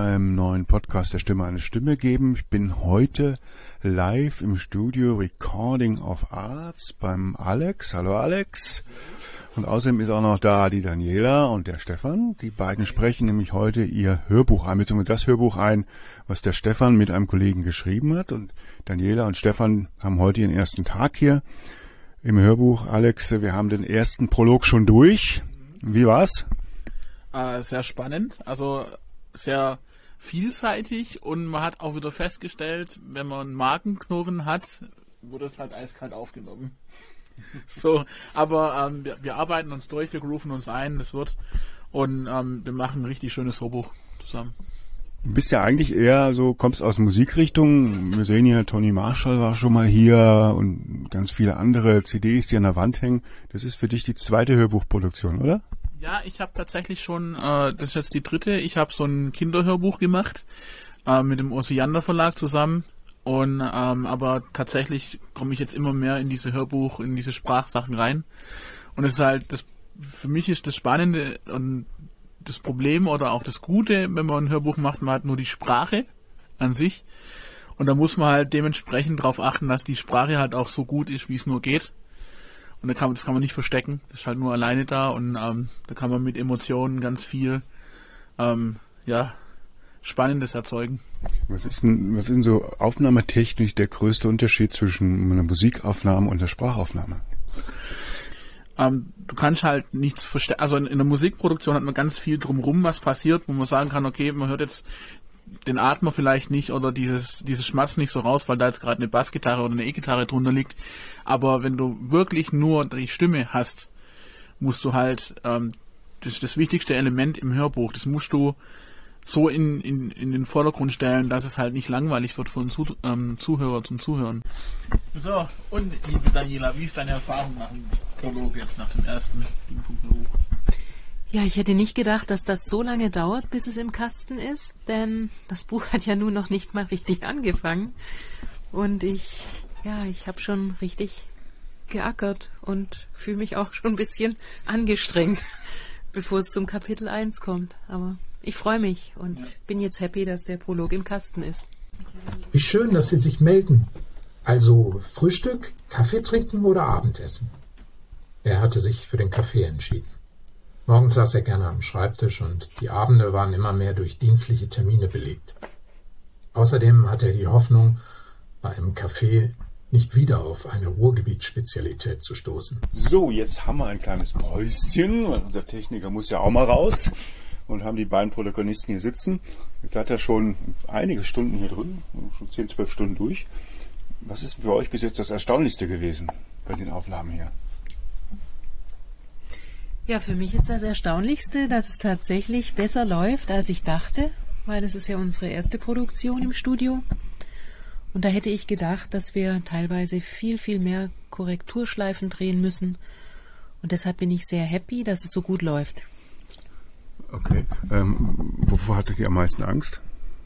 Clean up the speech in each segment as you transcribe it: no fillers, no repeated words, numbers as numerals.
beim neuen Podcast der Stimme eine Stimme geben. Ich bin heute live im Studio Recording of Arts beim Alex. Hallo Alex. Und außerdem ist auch noch da die Daniela und der Stefan. Die beiden sprechen nämlich heute ihr Hörbuch ein, beziehungsweise das Hörbuch ein, was der Stefan mit einem Kollegen geschrieben hat. Und Daniela und Stefan haben heute ihren ersten Tag hier im Hörbuch. Alex, wir haben den ersten Prolog schon durch. Wie war's? Sehr spannend, also sehr vielseitig, und man hat auch wieder festgestellt, wenn man einen Magenknurren hat, wird es halt eiskalt aufgenommen. So, aber wir arbeiten uns durch, wir grooven uns ein, das wird, und wir machen ein richtig schönes Hörbuch zusammen. Du bist ja eigentlich eher so, kommst aus Musikrichtung. Wir sehen hier, Tony Marshall war schon mal hier und ganz viele andere CDs, die an der Wand hängen. Das ist für dich die zweite Hörbuchproduktion, oder? Ja, ich habe tatsächlich schon, das ist jetzt die dritte, ich habe so ein Kinderhörbuch gemacht, mit dem Osiander Verlag zusammen, und aber tatsächlich komme ich jetzt immer mehr in diese Hörbuch, in diese Sprachsachen rein, und es ist halt, für mich ist das Spannende und das Problem oder auch das Gute, wenn man ein Hörbuch macht, man hat nur die Sprache an sich, und da muss man halt dementsprechend darauf achten, dass die Sprache halt auch so gut ist, wie es nur geht. Und das kann man nicht verstecken, das ist halt nur alleine da, und da kann man mit Emotionen ganz viel Spannendes erzeugen. Was ist denn so aufnahmetechnisch der größte Unterschied zwischen einer Musikaufnahme und einer Sprachaufnahme? Du kannst halt nichts verstecken, also in der Musikproduktion hat man ganz viel drumherum, was passiert, wo man sagen kann, okay, man hört jetzt den Atmer vielleicht nicht oder dieses Schmatzen nicht so raus, weil da jetzt gerade eine Bassgitarre oder eine E-Gitarre drunter liegt. Aber wenn du wirklich nur die Stimme hast, musst du halt, das ist das wichtigste Element im Hörbuch, das musst du so in den Vordergrund stellen, dass es halt nicht langweilig wird für den Zuhörer zum Zuhören. So, und liebe Daniela, wie ist deine Erfahrung nach dem Prolog jetzt, nach dem ersten Ding vom Buch? Ja, ich hätte nicht gedacht, dass das so lange dauert, bis es im Kasten ist, denn das Buch hat ja nun noch nicht mal richtig angefangen. Und ich habe schon richtig geackert und fühle mich auch schon ein bisschen angestrengt, bevor es zum Kapitel 1 kommt. Aber ich freue mich und bin jetzt happy, dass der Prolog im Kasten ist. Wie schön, dass Sie sich melden. Also Frühstück, Kaffee trinken oder Abendessen? Er hatte sich für den Kaffee entschieden. Morgens saß er gerne am Schreibtisch und die Abende waren immer mehr durch dienstliche Termine belegt. Außerdem hatte er die Hoffnung, bei einem Café nicht wieder auf eine Ruhrgebietsspezialität zu stoßen. So, jetzt haben wir ein kleines Päuschen, weil unser Techniker muss ja auch mal raus, und haben die beiden Protagonisten hier sitzen. Jetzt hat er schon einige Stunden hier drin, schon 10, 12 Stunden durch. Was ist für euch bis jetzt das Erstaunlichste gewesen bei den Aufnahmen hier? Ja, für mich ist das Erstaunlichste, dass es tatsächlich besser läuft, als ich dachte, weil es ist ja unsere erste Produktion im Studio. Und da hätte ich gedacht, dass wir teilweise viel, viel mehr Korrekturschleifen drehen müssen. Und deshalb bin ich sehr happy, dass es so gut läuft. Okay. Wovor hattet ihr am meisten Angst?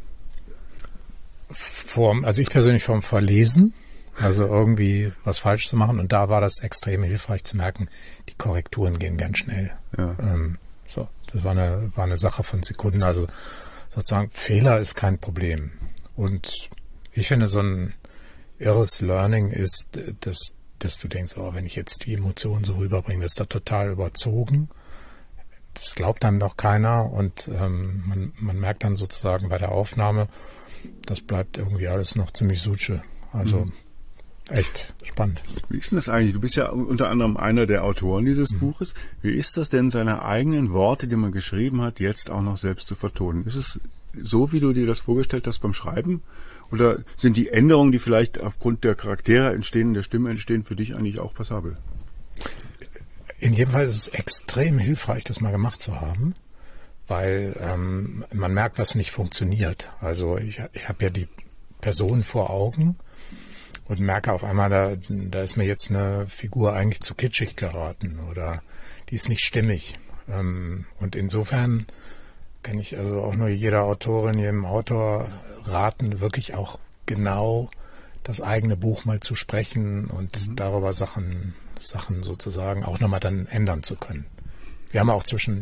Also ich persönlich vom Verlesen. Also irgendwie was falsch zu machen, und da war das extrem hilfreich zu merken, die Korrekturen gehen ganz schnell. Ja. Das war eine Sache von Sekunden, also sozusagen Fehler ist kein Problem. Und ich finde, so ein irres Learning ist, dass du denkst, wenn ich jetzt die Emotionen so rüberbringe, das ist da total überzogen. Das glaubt einem doch keiner, und man merkt dann sozusagen bei der Aufnahme, das bleibt irgendwie alles noch ziemlich suche. Also echt spannend. Wie ist denn das eigentlich? Du bist ja unter anderem einer der Autoren dieses Buches. Wie ist das denn, seine eigenen Worte, die man geschrieben hat, jetzt auch noch selbst zu vertonen? Ist es so, wie du dir das vorgestellt hast beim Schreiben? Oder sind die Änderungen, die vielleicht aufgrund der Charaktere entstehen, der Stimme entstehen, für dich eigentlich auch passabel? In jedem Fall ist es extrem hilfreich, das mal gemacht zu haben, weil man merkt, was nicht funktioniert. Also ich habe ja die Person vor Augen und merke auf einmal, da ist mir jetzt eine Figur eigentlich zu kitschig geraten oder die ist nicht stimmig. Und insofern kann ich also auch nur jeder Autorin, jedem Autor raten, wirklich auch genau das eigene Buch mal zu sprechen und darüber Sachen sozusagen auch nochmal dann ändern zu können. Wir haben auch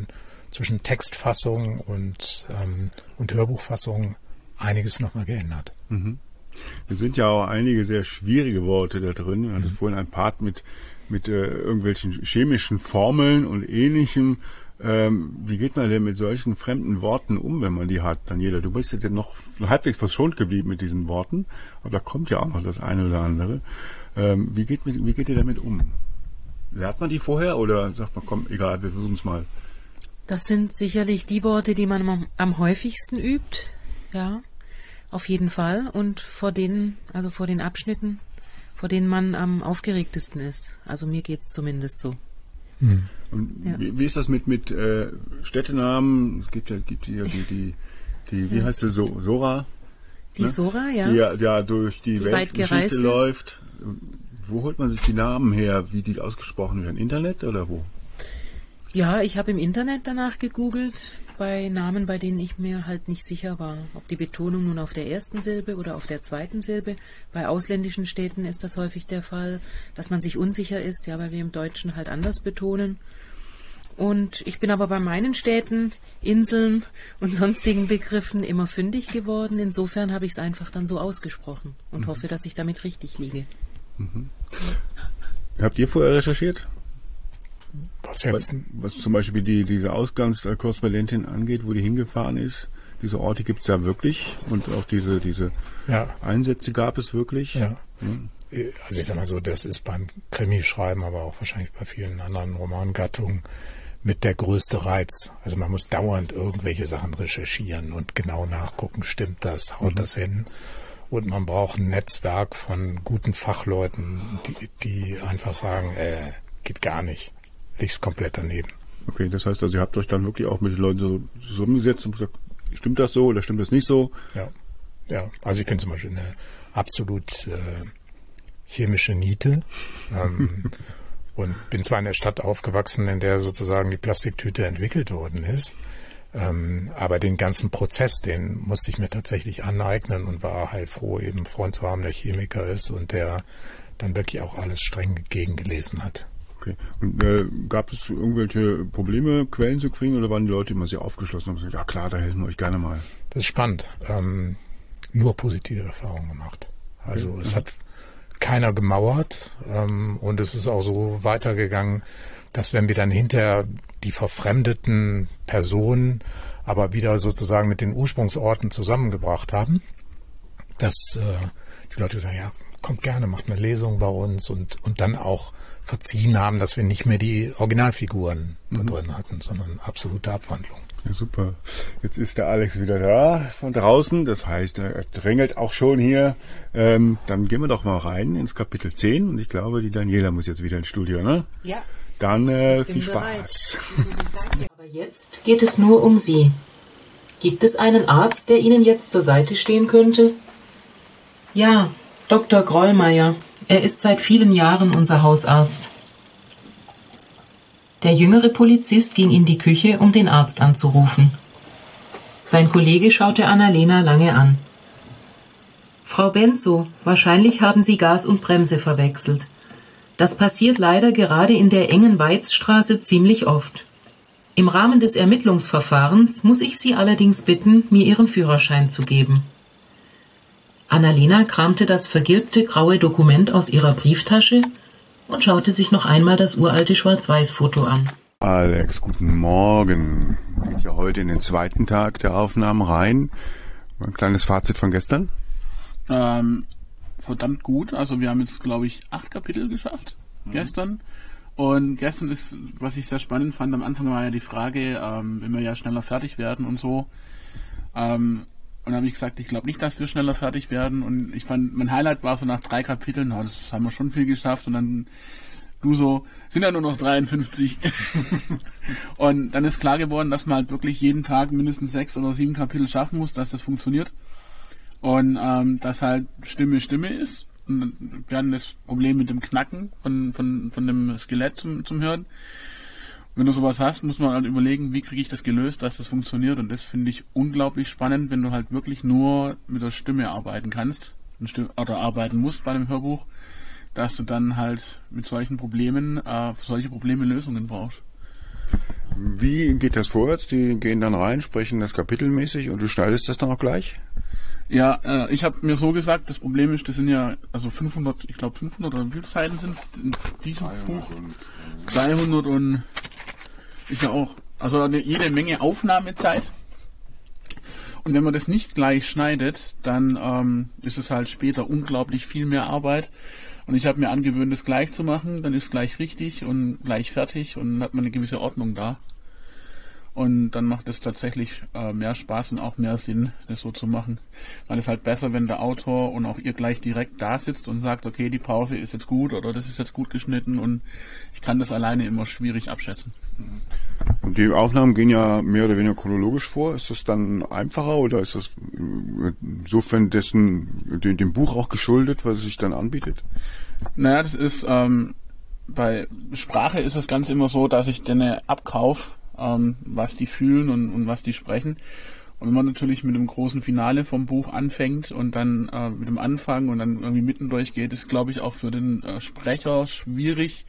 zwischen Textfassung und Hörbuchfassung einiges nochmal geändert. Mhm. Es sind ja auch einige sehr schwierige Worte da drin. Also vorhin ein Part mit irgendwelchen chemischen Formeln und Ähnlichem. Wie geht man denn mit solchen fremden Worten um, wenn man die hat, Daniela? Du bist jetzt noch halbwegs verschont geblieben mit diesen Worten, aber da kommt ja auch noch das eine oder andere. Wie geht ihr damit um? Lernt man die vorher oder sagt man, komm, egal, wir versuchen es mal? Das sind sicherlich die Worte, die man am häufigsten übt, ja, auf jeden Fall. Und vor den Abschnitten, vor denen man am aufgeregtesten ist. Also mir geht's zumindest so. Und ja. wie ist das mit Städtenamen? Es gibt ja die wie heißt sie, Sora? Die Sora, ja. Die ja durch die Weltgeschichte läuft. Wo holt man sich die Namen her, wie die ausgesprochen werden? Internet oder wo? Ja, ich habe im Internet danach gegoogelt, bei Namen, bei denen ich mir halt nicht sicher war, ob die Betonung nun auf der ersten Silbe oder auf der zweiten Silbe. Bei ausländischen Städten ist das häufig der Fall, dass man sich unsicher ist, ja, weil wir im Deutschen halt anders betonen. Und ich bin aber bei meinen Städten, Inseln und sonstigen Begriffen immer fündig geworden. Insofern habe ich es einfach dann so ausgesprochen und hoffe, dass ich damit richtig liege. Mhm. Habt ihr vorher recherchiert? Was jetzt? Was zum Beispiel diese Ausgangskorrespondentin angeht, wo die hingefahren ist. Diese Orte gibt es ja wirklich und auch diese Einsätze gab es wirklich. Ja. Also ich sag mal so, das ist beim Krimischreiben, aber auch wahrscheinlich bei vielen anderen Romangattungen mit der größte Reiz. Also man muss dauernd irgendwelche Sachen recherchieren und genau nachgucken, stimmt das, haut das hin. Und man braucht ein Netzwerk von guten Fachleuten, die einfach sagen, geht gar nicht. Liegt's komplett daneben. Okay, das heißt also, ihr habt euch dann wirklich auch mit den Leuten so zusammengesetzt und gesagt, stimmt das so oder stimmt das nicht so? Ja. Also ich bin zum Beispiel eine absolut chemische Niete und bin zwar in der Stadt aufgewachsen, in der sozusagen die Plastiktüte entwickelt worden ist, aber den ganzen Prozess, den musste ich mir tatsächlich aneignen und war halt froh, eben einen Freund zu haben, der Chemiker ist und der dann wirklich auch alles streng gegengelesen hat. Okay. Und gab es irgendwelche Probleme, Quellen zu kriegen, oder waren die Leute immer sehr aufgeschlossen und haben gesagt, ja klar, da helfen wir euch gerne mal? Das ist spannend. Nur positive Erfahrungen gemacht. Also es hat keiner gemauert und es ist auch so weitergegangen, dass wenn wir dann hinterher die verfremdeten Personen aber wieder sozusagen mit den Ursprungsorten zusammengebracht haben, dass die Leute sagen, ja, kommt gerne, macht eine Lesung bei uns und dann auch verziehen haben, dass wir nicht mehr die Originalfiguren da drin hatten, sondern absolute Abwandlung. Ja, super. Jetzt ist der Alex wieder da von draußen, das heißt, er drängelt auch schon hier. Dann gehen wir doch mal rein ins Kapitel 10 und ich glaube, die Daniela muss jetzt wieder ins Studio, ne? Ja. Dann viel Spaß. Aber jetzt geht es nur um Sie. Gibt es einen Arzt, der Ihnen jetzt zur Seite stehen könnte? Ja, Dr. Grollmeier. Er ist seit vielen Jahren unser Hausarzt. Der jüngere Polizist ging in die Küche, um den Arzt anzurufen. Sein Kollege schaute Annalena lange an. Frau Benzo, wahrscheinlich haben Sie Gas und Bremse verwechselt. Das passiert leider gerade in der engen Weizstraße ziemlich oft. Im Rahmen des Ermittlungsverfahrens muss ich Sie allerdings bitten, mir Ihren Führerschein zu geben. Annalena kramte das vergilbte graue Dokument aus ihrer Brieftasche und schaute sich noch einmal das uralte Schwarz-Weiß-Foto an. Alex, guten Morgen. Geht ja heute in den zweiten Tag der Aufnahmen rein. Ein kleines Fazit von gestern? Verdammt gut. Also wir haben jetzt, glaube ich, 8 Kapitel geschafft gestern. Und gestern ist, was ich sehr spannend fand, am Anfang war ja die Frage, wenn wir ja schneller fertig werden und so. Und habe ich gesagt, ich glaube nicht, dass wir schneller fertig werden. Und ich fand, mein Highlight war so nach 3 Kapiteln, das haben wir schon viel geschafft. Und dann du so, sind ja nur noch 53. Und dann ist klar geworden, dass man halt wirklich jeden Tag mindestens 6 oder 7 Kapitel schaffen muss, dass das funktioniert. Und dass halt Stimme ist. Und wir hatten das Problem mit dem Knacken von dem Skelett zum Hören. Wenn du sowas hast, muss man halt überlegen, wie kriege ich das gelöst, dass das funktioniert. Und das finde ich unglaublich spannend, wenn du halt wirklich nur mit der Stimme arbeiten kannst oder arbeiten musst bei einem Hörbuch, dass du dann halt mit solchen Problemen, für solche Probleme Lösungen brauchst. Wie geht das vorwärts? Die gehen dann rein, sprechen das kapitelmäßig und du schneidest das dann auch gleich? Ja, ich habe mir so gesagt, das Problem ist, das sind ja also 500, ich glaube 500 oder wie viele Seiten sind es in diesem Buch? 200 und ist ja auch, also jede Menge Aufnahmezeit. Und wenn man das nicht gleich schneidet, dann ist es halt später unglaublich viel mehr Arbeit. Und ich habe mir angewöhnt, das gleich zu machen, dann ist gleich richtig und gleich fertig und dann hat man eine gewisse Ordnung da. Und dann macht es tatsächlich mehr Spaß und auch mehr Sinn, das so zu machen. Weil es halt besser, wenn der Autor und auch ihr gleich direkt da sitzt und sagt, okay, die Pause ist jetzt gut oder das ist jetzt gut geschnitten und ich kann das alleine immer schwierig abschätzen. Und die Aufnahmen gehen ja mehr oder weniger chronologisch vor. Ist das dann einfacher oder ist das insofern dem Buch auch geschuldet, was es sich dann anbietet? Naja, das ist, bei Sprache ist das Ganze immer so, dass ich denen abkaufe, was die fühlen und was die sprechen. Und wenn man natürlich mit dem großen Finale vom Buch anfängt und dann mit dem Anfang und dann irgendwie mittendurch geht, ist, glaube ich, auch für den Sprecher schwierig,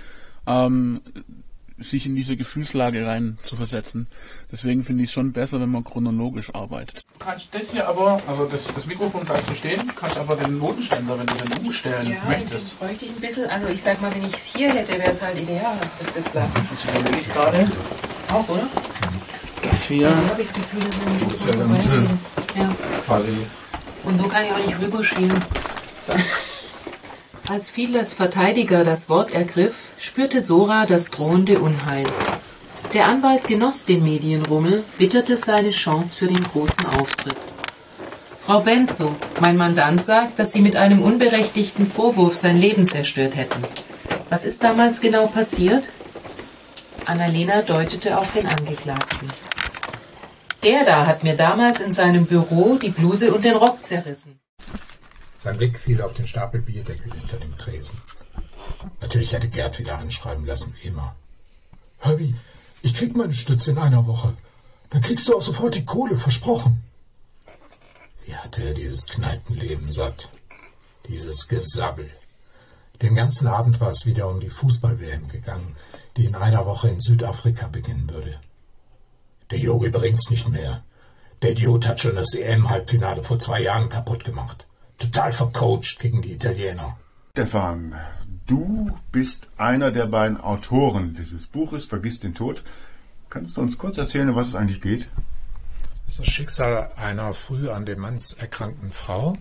sich in diese Gefühlslage rein zu versetzen. Deswegen finde ich es schon besser, wenn man chronologisch arbeitet. Du kannst das hier aber, also das Mikrofon bleibt so stehen, kannst aber den Notenständer, wenn du den umstellen möchtest. Ja, bräuchte ich ein bisschen, also ich sag mal, wenn ich es hier hätte, wäre es halt ideal, das Blatt. Das überlege ich gerade. Auch, oder? Das hier. Also habe ich das Gefühl, dass wir Das ist ja dann ja. quasi. Und so kann ich auch nicht rüberschielen. So. Als Fiedlers Verteidiger das Wort ergriff, spürte Sora das drohende Unheil. Der Anwalt genoss den Medienrummel, witterte seine Chance für den großen Auftritt. Frau Benzo, mein Mandant sagt, dass Sie mit einem unberechtigten Vorwurf sein Leben zerstört hätten. Was ist damals genau passiert? Annalena deutete auf den Angeklagten. Der da hat mir damals in seinem Büro die Bluse und den Rock zerrissen. Sein Blick fiel auf den Stapel Bierdeckel hinter dem Tresen. Natürlich hätte Gerd wieder anschreiben lassen, wie immer. Herbie, ich krieg meine Stütze in einer Woche. Dann kriegst du auch sofort die Kohle, versprochen. Wie hatte er dieses Kneipenleben satt? Dieses Gesabbel. Den ganzen Abend war es wieder um die Fußball-WM gegangen, die in einer Woche in Südafrika beginnen würde. Der Yogi bringt's nicht mehr. Der Idiot hat schon das EM-Halbfinale vor 2 Jahren kaputt gemacht. Total vercoacht gegen die Italiener. Stefan, du bist einer der beiden Autoren dieses Buches, Vergiss den Tod. Kannst du uns kurz erzählen, um was es eigentlich geht? Das Schicksal einer früh an Demenz erkrankten Frau,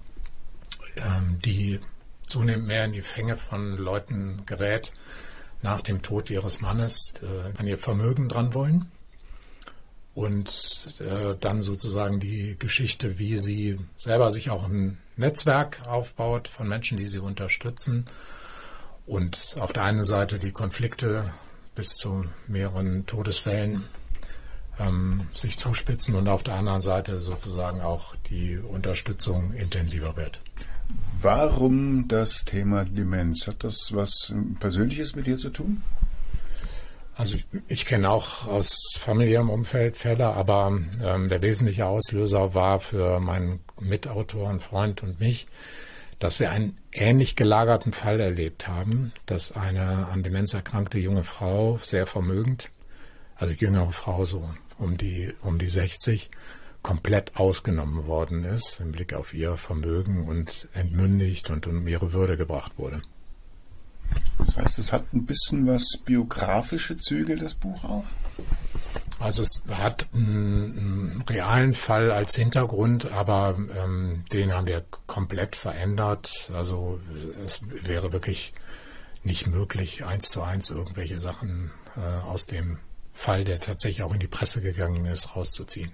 die zunehmend mehr in die Fänge von Leuten gerät, nach dem Tod ihres Mannes an ihr Vermögen dran wollen. Und dann sozusagen die Geschichte, wie sie selber sich auch ein Netzwerk aufbaut von Menschen, die sie unterstützen. Und auf der einen Seite die Konflikte bis zu mehreren Todesfällen sich zuspitzen und auf der anderen Seite sozusagen auch die Unterstützung intensiver wird. Warum das Thema Demenz? Hat das was Persönliches mit dir zu tun? Also ich kenne auch aus familiärem Umfeld Fälle, aber der wesentliche Auslöser war für meinen Mitautor und Freund und mich, dass wir einen ähnlich gelagerten Fall erlebt haben, dass eine an Demenz erkrankte junge Frau, sehr vermögend, also jüngere Frau so um die 60, komplett ausgenommen worden ist im Blick auf ihr Vermögen und entmündigt und um ihre Würde gebracht wurde. Das heißt, es hat ein bisschen was biografische Züge, das Buch auch? Also es hat einen realen Fall als Hintergrund, aber den haben wir komplett verändert. Also es wäre wirklich nicht möglich, 1:1 irgendwelche Sachen aus dem Fall, der tatsächlich auch in die Presse gegangen ist, rauszuziehen.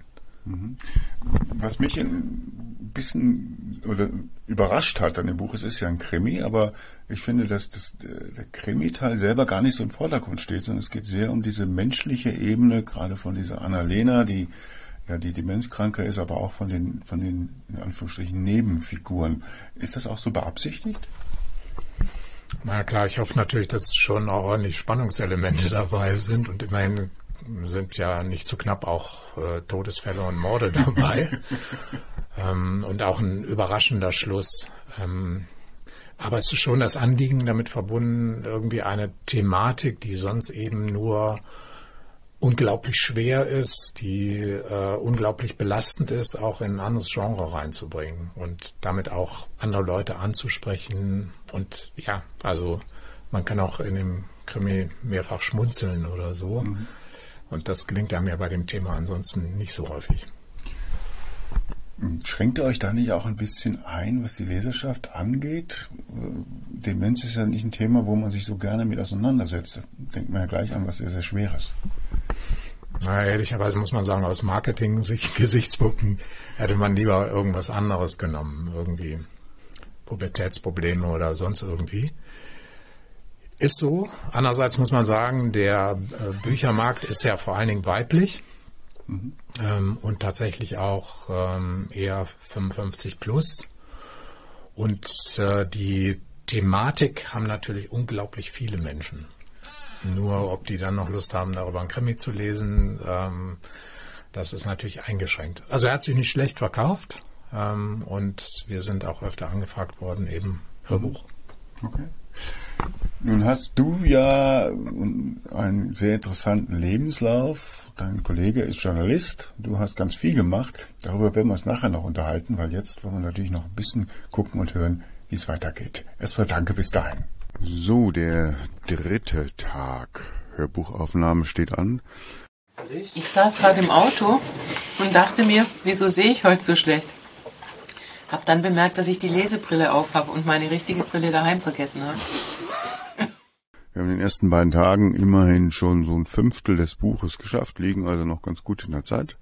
Was mich ein bisschen überrascht hat an dem Buch, es ist ja ein Krimi, aber ich finde, dass der Krimi-Teil selber gar nicht so im Vordergrund steht, sondern es geht sehr um diese menschliche Ebene, gerade von dieser Annalena, die ja die Demenzkranke ist, aber auch von den in Anführungsstrichen Nebenfiguren. Ist das auch so beabsichtigt? Na klar, ich hoffe natürlich, dass schon auch ordentlich Spannungselemente dabei sind und immerhin sind ja nicht zu knapp auch Todesfälle und Morde dabei und auch ein überraschender Schluss. Aber es ist schon das Anliegen damit verbunden, irgendwie eine Thematik, die sonst eben nur unglaublich schwer ist, die unglaublich belastend ist, auch in ein anderes Genre reinzubringen und damit auch andere Leute anzusprechen. Und ja, also man kann auch in dem Krimi mehrfach schmunzeln oder so. Mhm. Und das gelingt einem ja bei dem Thema ansonsten nicht so häufig. Schränkt ihr euch da nicht auch ein bisschen ein, was die Leserschaft angeht? Demenz ist ja nicht ein Thema, wo man sich so gerne mit auseinandersetzt. Da denkt man ja gleich an was sehr, sehr Schweres. Na, ehrlicherweise muss man sagen, aus Marketing-Gesichtspunkten hätte man lieber irgendwas anderes genommen. Irgendwie Pubertätsprobleme oder sonst irgendwie. Ist so. Andererseits muss man sagen, der Büchermarkt ist ja vor allen Dingen weiblich. Und tatsächlich auch eher 55 plus. Und die Thematik haben natürlich unglaublich viele Menschen. Nur ob die dann noch Lust haben, darüber ein Krimi zu lesen, das ist natürlich eingeschränkt. Also er hat sich nicht schlecht verkauft und wir sind auch öfter angefragt worden, eben Hörbuch. Okay. Nun hast du ja einen sehr interessanten Lebenslauf. Dein Kollege ist Journalist. Du hast ganz viel gemacht. Darüber werden wir uns nachher noch unterhalten, weil jetzt wollen wir natürlich noch ein bisschen gucken und hören, wie es weitergeht. Erstmal danke bis dahin. So, der 3. Tag. Hörbuchaufnahme steht an. Ich saß gerade im Auto und dachte mir, wieso sehe ich heute so schlecht? Hab dann bemerkt, dass ich die Lesebrille aufhabe und meine richtige Brille daheim vergessen habe. Wir haben in den ersten beiden Tagen immerhin schon so ein Fünftel des Buches geschafft, liegen also noch ganz gut in der Zeit.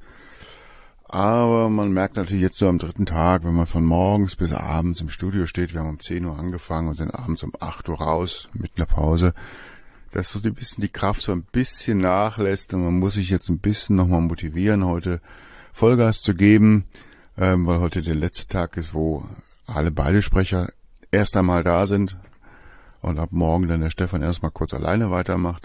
Aber man merkt natürlich jetzt so am 3. Tag, wenn man von morgens bis abends im Studio steht, wir haben um 10 Uhr angefangen und sind abends um 8 Uhr raus mit einer Pause, dass so ein bisschen die Kraft so ein bisschen nachlässt und man muss sich jetzt ein bisschen nochmal motivieren, heute Vollgas zu geben, weil heute der letzte Tag ist, wo beide Sprecher erst einmal da sind. Und ab morgen dann der Stefan erstmal kurz alleine weitermacht.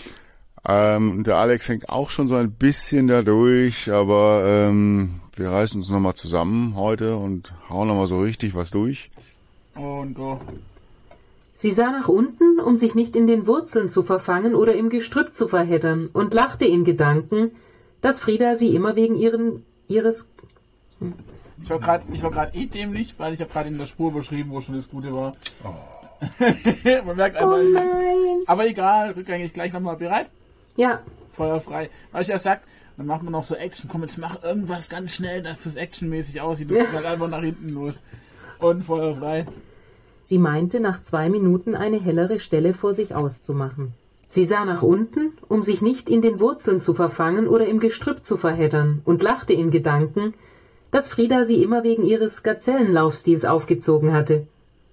Der Alex hängt auch schon so ein bisschen dadurch, aber wir reißen uns nochmal zusammen heute und hauen nochmal so richtig was durch. Und go. Sie sah nach unten, um sich nicht in den Wurzeln zu verfangen oder im Gestrüpp zu verheddern, und lachte in Gedanken, dass Frieda sie immer wegen ihres... Ich war gerade dämlich, weil ich habe gerade in der Spur beschrieben, wo schon das Gute war. Oh. Man merkt einfach, aber egal, rückgängig gleich nochmal bereit? Ja. Feuer frei. Weil ich ja sagt, dann macht man noch so Action, komm, jetzt mach irgendwas ganz schnell, dass das actionmäßig aussieht. Das geht halt einfach nach hinten los. Und Feuer frei. Sie meinte, nach 2 Minuten eine hellere Stelle vor sich auszumachen. Sie sah nach unten, um sich nicht in den Wurzeln zu verfangen oder im Gestrüpp zu verheddern, und lachte in Gedanken, dass Frieda sie immer wegen ihres Gazellenlaufstils aufgezogen hatte.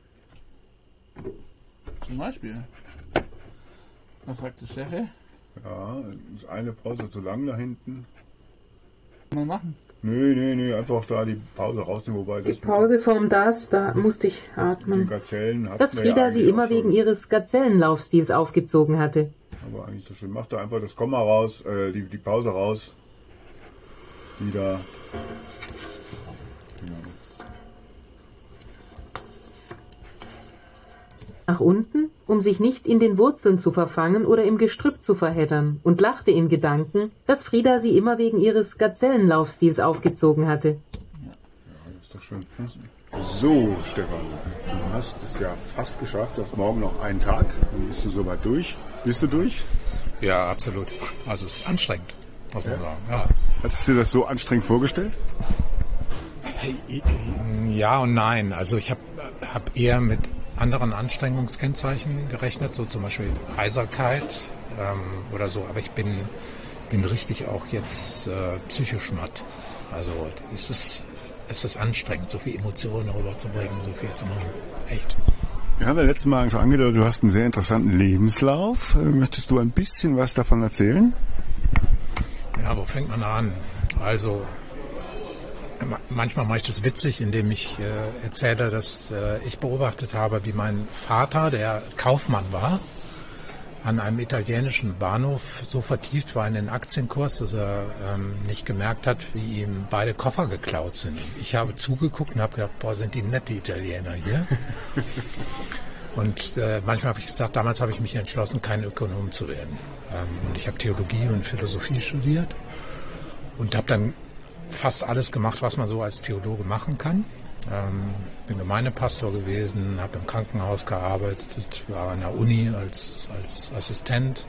Zum Beispiel. Was sagt der Chef? Ja, ist eine Pause zu lang da hinten. Mal machen. Nee, einfach da die Pause rausnehmen, wobei das... Die Pause vorm das, da musste ich atmen. Dass Frieda ja sie immer wegen ihres Gazellenlaufstils aufgezogen hatte. Aber eigentlich so schön. Mach da einfach das Komma raus, die Pause raus. Wieder... Genau. Nach unten, um sich nicht in den Wurzeln zu verfangen oder im Gestrüpp zu verheddern, und lachte in Gedanken, dass Frieda sie immer wegen ihres Gazellenlaufstils aufgezogen hatte. Ja, das ist doch schön. So, Stefan, du hast es ja fast geschafft, du hast morgen noch einen Tag, dann bist du soweit durch. Bist du durch? Ja, absolut. Also es ist anstrengend, muss man sagen. Ja. Hattest du dir das so anstrengend vorgestellt? Ja und nein. Also ich hab eher mit anderen Anstrengungskennzeichen gerechnet, so zum Beispiel Heiserkeit oder so. Aber ich bin richtig auch jetzt psychisch matt. Also es ist anstrengend, so viel Emotionen rüberzubringen, so viel zu machen. Echt. Wir haben ja letztes Mal schon angedeutet, du hast einen sehr interessanten Lebenslauf. Möchtest du ein bisschen was davon erzählen? Ja, wo fängt man an? Also manchmal mache ich das witzig, indem ich erzähle, dass ich beobachtet habe, wie mein Vater, der Kaufmann war, an einem italienischen Bahnhof so vertieft war in den Aktienkurs, dass er nicht gemerkt hat, wie ihm beide Koffer geklaut sind. Ich habe zugeguckt und habe gedacht, boah, sind die nette Italiener hier. Und manchmal habe ich gesagt, damals habe ich mich entschlossen, kein Ökonom zu werden. Und ich habe Theologie und Philosophie studiert und habe dann fast alles gemacht, was man so als Theologe machen kann. Bin Gemeindepastor gewesen, habe im Krankenhaus gearbeitet, war an der Uni als Assistent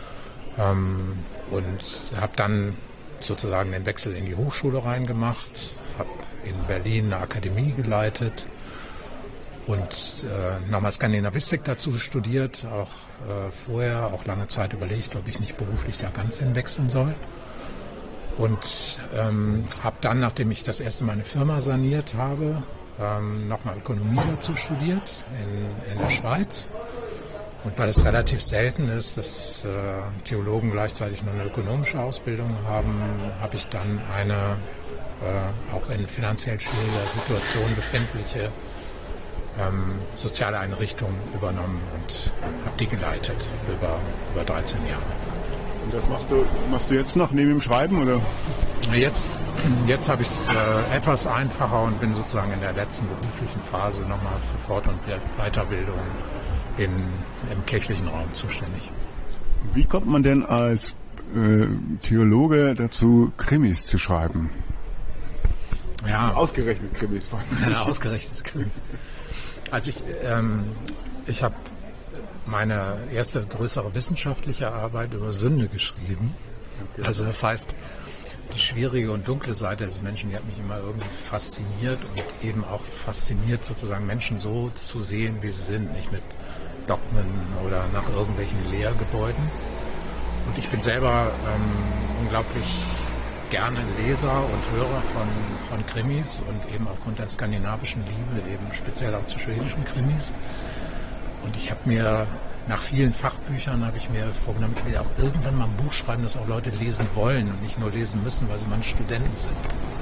und habe dann sozusagen den Wechsel in die Hochschule reingemacht, habe in Berlin eine Akademie geleitet und nochmal Skandinavistik dazu studiert, auch vorher, auch lange Zeit überlegt, ob ich nicht beruflich da ganz hinwechseln soll. Und habe dann, nachdem ich das erste Mal eine Firma saniert habe, nochmal Ökonomie dazu studiert in der Schweiz. Und weil es relativ selten ist, dass Theologen gleichzeitig noch eine ökonomische Ausbildung haben, habe ich dann eine auch in finanziell schwieriger Situation befindliche soziale Einrichtung übernommen und habe die geleitet über 13 Jahre. Und das machst du jetzt noch neben dem Schreiben, oder? Jetzt habe ich es etwas einfacher und bin sozusagen in der letzten beruflichen Phase nochmal für Fort- und Weiterbildung im kirchlichen Raum zuständig. Wie kommt man denn als Theologe dazu, Krimis zu schreiben? Ja, ausgerechnet Krimis. Ja, ausgerechnet Krimis. Also ich habe meine erste größere wissenschaftliche Arbeit über Sünde geschrieben. Okay. Also das heißt, die schwierige und dunkle Seite des Menschen, die hat mich immer irgendwie fasziniert und eben auch fasziniert, sozusagen Menschen so zu sehen, wie sie sind, nicht mit Dogmen oder nach irgendwelchen Lehrgebäuden. Und ich bin selber unglaublich gerne Leser und Hörer von Krimis und eben aufgrund der skandinavischen Liebe eben speziell auch zu schwedischen Krimis. Und ich habe mir nach vielen Fachbüchern vorgenommen, ich will auch irgendwann mal ein Buch schreiben, das auch Leute lesen wollen und nicht nur lesen müssen, weil sie mal Studenten sind.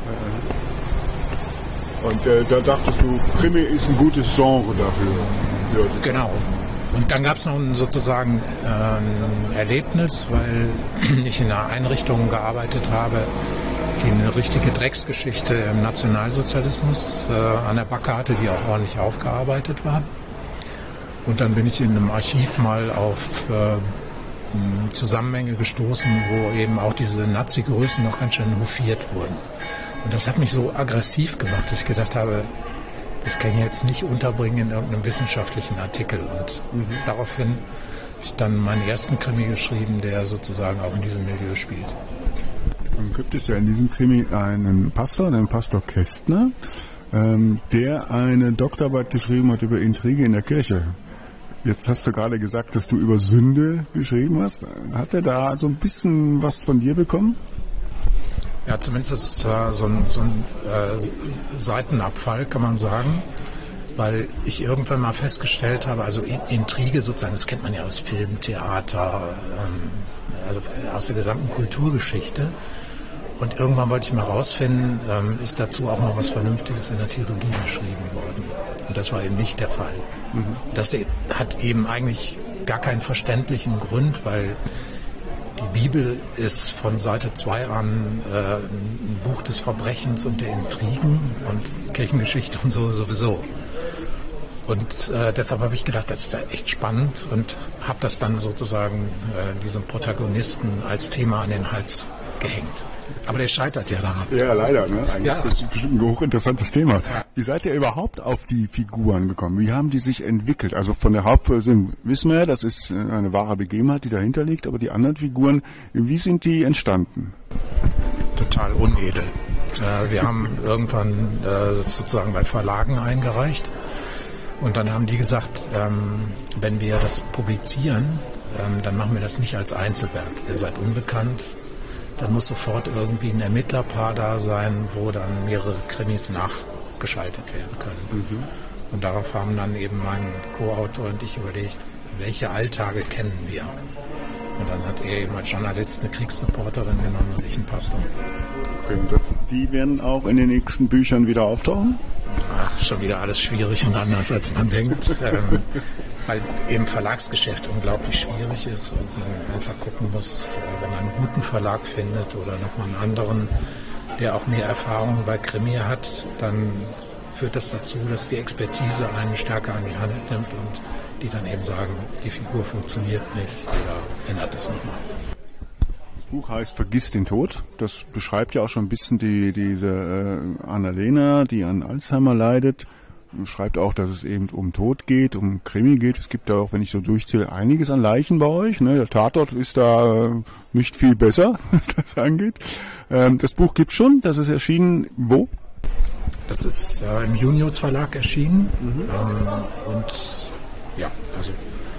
Und da dachtest du, Krimi ist ein gutes Genre dafür. Ja, genau. Und dann gab es noch sozusagen ein Erlebnis, weil ich in einer Einrichtung gearbeitet habe, die eine richtige Drecksgeschichte im Nationalsozialismus an der Backe hatte, die auch ordentlich aufgearbeitet war. Und dann bin ich in einem Archiv mal auf Zusammenhänge gestoßen, wo eben auch diese Nazi-Größen noch ganz schön hofiert wurden. Und das hat mich so aggressiv gemacht, dass ich gedacht habe, das kann ich jetzt nicht unterbringen in irgendeinem wissenschaftlichen Artikel. Und daraufhin habe ich dann meinen ersten Krimi geschrieben, der sozusagen auch in diesem Milieu spielt. Dann gibt es ja in diesem Krimi einen Pastor, den Pastor Kästner, der eine Doktorarbeit geschrieben hat über Intrige in der Kirche. Jetzt hast du gerade gesagt, dass du über Sünde geschrieben hast. Hat er da so ein bisschen was von dir bekommen? Ja, zumindest ist es so ein Seitenabfall, kann man sagen, weil ich irgendwann mal festgestellt habe, also Intrige sozusagen, das kennt man ja aus Film, Theater, also aus der gesamten Kulturgeschichte. Und irgendwann wollte ich mal rausfinden, ist dazu auch noch was Vernünftiges in der Theologie geschrieben worden. Und das war eben nicht der Fall. Das hat eben eigentlich gar keinen verständlichen Grund, weil die Bibel ist von Seite 2 an ein Buch des Verbrechens und der Intrigen und Kirchengeschichte und so sowieso. Und deshalb habe ich gedacht, das ist echt spannend und habe das dann sozusagen diesem Protagonisten als Thema an den Hals gehängt. Aber der scheitert ja daran. Ja, leider. Ne? Eigentlich ja. ist das bestimmt ein hochinteressantes Thema. Wie seid ihr überhaupt auf die Figuren gekommen? Wie haben die sich entwickelt? Also von der Hauptperson wissen wir, das ist eine wahre Begebenheit, die dahinter liegt. Aber die anderen Figuren, wie sind die entstanden? Total unedel. Wir haben irgendwann sozusagen bei Verlagen eingereicht. Und dann haben die gesagt, wenn wir das publizieren, dann machen wir das nicht als Einzelwerk. Ihr seid unbekannt. Dann muss sofort irgendwie ein Ermittlerpaar da sein, wo dann mehrere Krimis nachgeschaltet werden können. Und darauf haben dann eben mein Co-Autor und ich überlegt, welche Alltage kennen wir? Und dann hat er eben als Journalist eine Kriegsreporterin genommen und ich einen Pastor. Okay, und die werden auch in den nächsten Büchern wieder auftauchen? Ach, schon wieder alles schwierig und anders, als man denkt. Weil eben Verlagsgeschäft unglaublich schwierig ist und man einfach gucken muss, wenn man einen guten Verlag findet oder nochmal einen anderen, der auch mehr Erfahrung bei Krimi hat, dann führt das dazu, dass die Expertise einen stärker an die Hand nimmt und die dann eben sagen, die Figur funktioniert nicht oder ändert es nochmal. Das Buch heißt Vergiss den Tod. Das beschreibt ja auch schon ein bisschen diese Annalena, die an Alzheimer leidet. Schreibt auch, dass es eben um Tod geht, um Krimi geht. Es gibt da auch, wenn ich so durchzähle, einiges an Leichen bei euch. Ne? Der Tatort ist da nicht viel besser, was das angeht. Das Buch gibt's schon. Das ist erschienen wo? Das ist im Junius Verlag erschienen. Und ja, also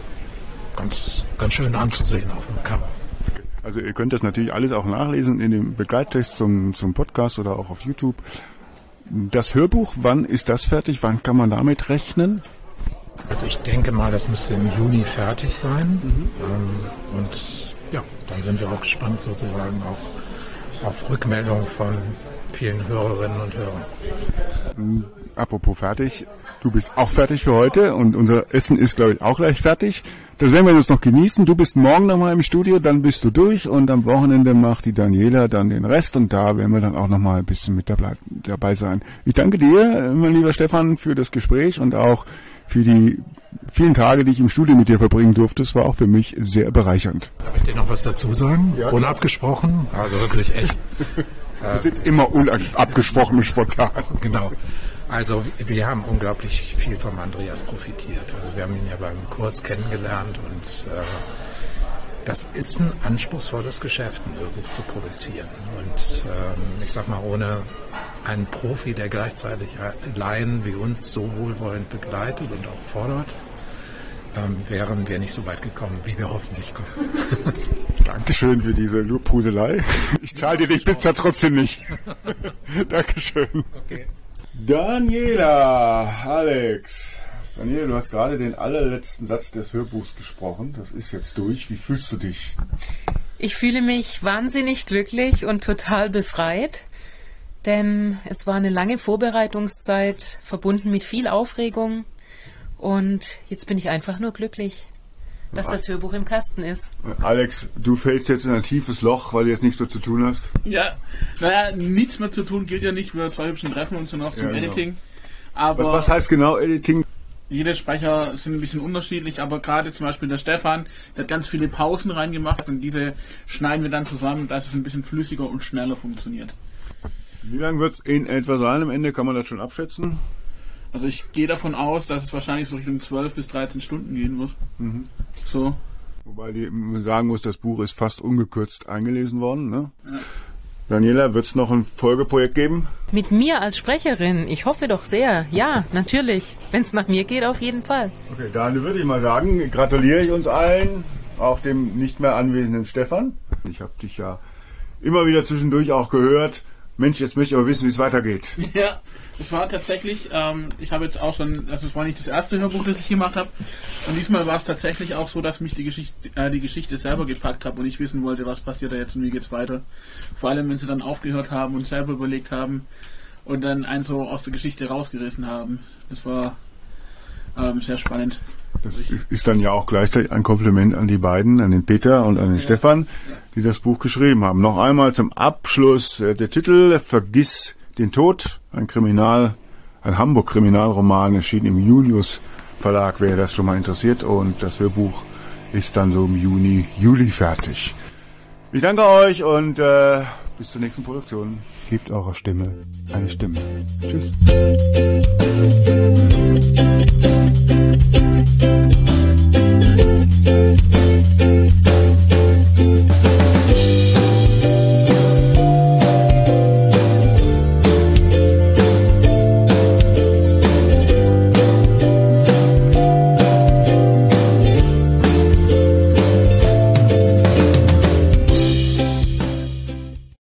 ganz schön anzusehen auf dem Cover. Also ihr könnt das natürlich alles auch nachlesen in dem Begleittext zum Podcast oder auch auf YouTube. Das Hörbuch, wann ist das fertig? Wann kann man damit rechnen? Also ich denke mal, das müsste im Juni fertig sein. Und ja, dann sind wir auch gespannt sozusagen auf Rückmeldung von vielen Hörerinnen und Hörern. Apropos fertig, du bist auch fertig für heute und unser Essen ist, glaube ich, auch gleich fertig. Das werden wir jetzt noch genießen. Du bist morgen nochmal im Studio, dann bist du durch und am Wochenende macht die Daniela dann den Rest und da werden wir dann auch nochmal ein bisschen mit dabei sein. Ich danke dir, mein lieber Stefan, für das Gespräch und auch für die vielen Tage, die ich im Studio mit dir verbringen durfte. Es war auch für mich sehr bereichernd. Darf ich dir noch was dazu sagen? Ja. Unabgesprochen, also wirklich echt. Wir sind immer unabgesprochen und spontan. Genau. Also wir haben unglaublich viel vom Andreas profitiert. Also wir haben ihn ja beim Kurs kennengelernt und das ist ein anspruchsvolles Geschäft, ein Hörbuch zu produzieren. Und ich sag mal, ohne einen Profi, der gleichzeitig Laien wie uns so wohlwollend begleitet und auch fordert, wären wir nicht so weit gekommen, wie wir hoffentlich kommen. Dankeschön für diese Lobhudelei. Ich zahle dir die Pizza trotzdem nicht. Dankeschön. Okay. Daniela, Alex. Daniela, du hast gerade den allerletzten Satz des Hörbuchs gesprochen. Das ist jetzt durch. Wie fühlst du dich? Ich fühle mich wahnsinnig glücklich und total befreit, denn es war eine lange Vorbereitungszeit, verbunden mit viel Aufregung. Und jetzt bin ich einfach nur glücklich, dass das Hörbuch im Kasten ist. Alex, du fällst jetzt in ein tiefes Loch, weil du jetzt nichts mehr zu tun hast. Ja, naja, nichts mehr zu tun gilt ja nicht. Wir zwei hübschen Treffen uns noch zum Editing. Aber was heißt genau Editing? Jede Sprecher sind ein bisschen unterschiedlich, aber gerade zum Beispiel der Stefan, der hat ganz viele Pausen reingemacht und diese schneiden wir dann zusammen, dass es ein bisschen flüssiger und schneller funktioniert. Wie lang wird es in etwa sein am Ende? Kann man das schon abschätzen? Also ich gehe davon aus, dass es wahrscheinlich so Richtung 12 bis 13 Stunden gehen wird. So. Wobei man sagen muss, das Buch ist fast ungekürzt eingelesen worden. Ne? Ja. Daniela, wird es noch ein Folgeprojekt geben? Mit mir als Sprecherin? Ich hoffe doch sehr. Ja, natürlich. Wenn es nach mir geht, auf jeden Fall. Okay, dann würde ich mal sagen, gratuliere ich uns allen, auch dem nicht mehr anwesenden Stefan. Ich habe dich ja immer wieder zwischendurch auch gehört. Mensch, jetzt möchte ich aber wissen, wie es weitergeht. Ja, es war tatsächlich, ich habe jetzt auch schon, also es war nicht das erste Hörbuch, das ich gemacht habe. Und diesmal war es tatsächlich auch so, dass mich die Geschichte selber gepackt hat und ich wissen wollte, was passiert da jetzt und wie geht's weiter. Vor allem, wenn sie dann aufgehört haben und selber überlegt haben und dann einen so aus der Geschichte rausgerissen haben. Das war sehr spannend. Das ist dann ja auch gleichzeitig ein Kompliment an die beiden, an den Peter und an den Stefan, die das Buch geschrieben haben. Noch einmal zum Abschluss der Titel Vergiss den Tod, ein Hamburg-Kriminalroman, erschienen im Junius Verlag, wer das schon mal interessiert. Und das Hörbuch ist dann so im Juli fertig. Ich danke euch und bis zur nächsten Produktion. Gebt eurer Stimme eine Stimme. Tschüss.